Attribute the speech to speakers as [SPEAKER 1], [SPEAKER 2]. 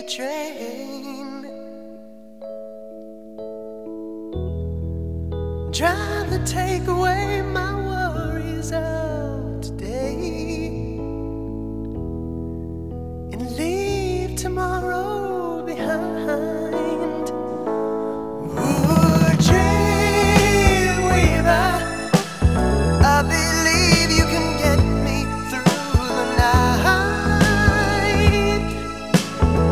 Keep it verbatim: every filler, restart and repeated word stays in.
[SPEAKER 1] train. Drive to take away my worries of today and leave tomorrow behind.